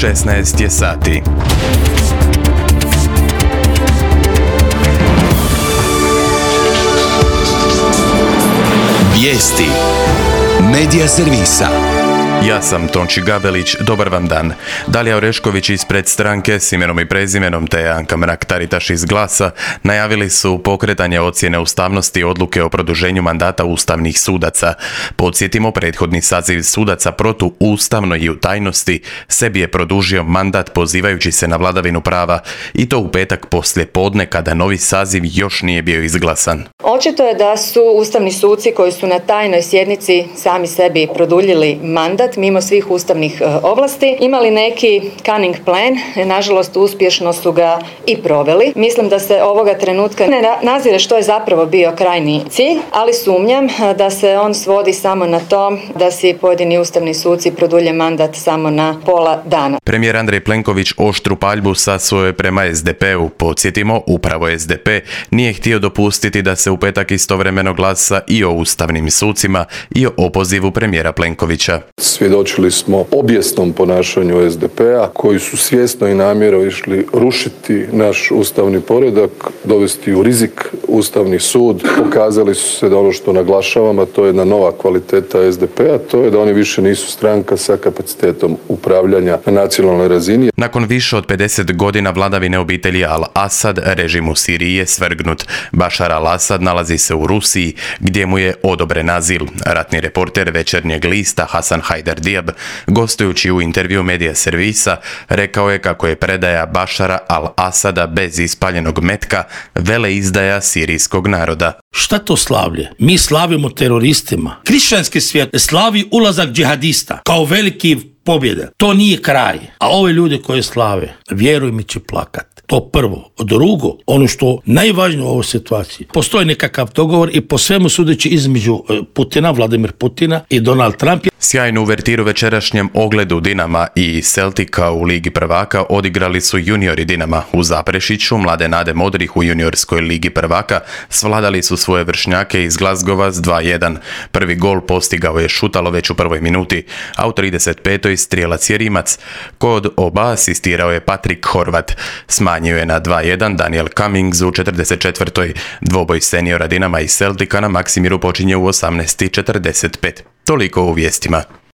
16 je sati. Vijesti Medija servisa. Ja sam Tonči Gabelić, dobar vam dan. Dalija Orešković ispred stranke s imenom i prezimenom te Anka Mrak-Taritaš iz Glasa najavili su pokretanje ocjene ustavnosti odluke o produženju mandata ustavnih sudaca. Podsjetimo, prethodni saziv sudaca protuustavno i u tajnosti sebi je produžio mandat pozivajući se na vladavinu prava i to u petak poslije podne kada novi saziv još nije bio izglasan. Očito je da su ustavni suci koji su na tajnoj sjednici sami sebi produljili mandat mimo svih ustavnih ovlasti imali neki cunning plan, nažalost uspješno su ga i proveli. Mislim da se ovoga trenutka ne nazire što je zapravo bio krajnji cilj, ali sumnjam da se on svodi samo na to da si pojedini ustavni suci produlje mandat samo na pola dana. Premijer Andrej Plenković oštru paljbu sasuo je prema SDP-u. Podsjetimo, upravo SDP nije htio dopustiti da se u petak istovremeno glasa i o ustavnim sucima i o opozivu premijera Plenkovića. Svjedočili smo obijesnom ponašanju SDP-a koji su svjesno i namjerno išli rušiti naš ustavni poredak, dovesti u rizik Ustavni sud. Pokazali su se da ono što naglašavam, a to je jedna nova kvaliteta SDP-a, to je da oni više nisu stranka sa kapacitetom upravljanja na nacionalnoj razini. Nakon više od 50 godina vladavine obitelji Al-Asad, režim u Siriji je svrgnut. Bašar al-Asad nalazi se u Rusiji, gdje mu je odobren azil. Ratni reporter Večernjeg lista Hasan Hajdar Diab, gostujući u intervju Medija servisa, rekao je kako je predaja Bašara al-Asada bez ispaljenog metka veleizdaja sirijskog naroda. Šta to slavlje? Mi slavimo teroristima. Hrišćanski svijet slavi ulazak džihadista kao veliki pobjede. To nije kraj. A ove ljude koje slave, vjeruj mi, će plakat. To prvo. Drugo, ono što najvažnije u ovoj situaciji, postoji nekakav dogovor i po svemu sudeći između Putina, Vladimir Putina i Donald Trump. Sjajnu uvertiru večerašnjem ogledu Dinama i Celtica u Ligi prvaka odigrali su juniori Dinama. U Zaprešiću mlade Nade Modrih u juniorskoj Ligi prvaka svladali su svoje vršnjake iz Glazgova s 2:1. Prvi gol postigao je Šutalo već u prvoj minuti, a u 35. strijelac je Rimac. Kod oba asistirao je Patrik Horvat. Smanjio je na 2:1 Daniel Cummings u 44. Dvoboj seniora Dinama i Celtica na Maksimiru počinje u 18:45. Toliko u vijestima.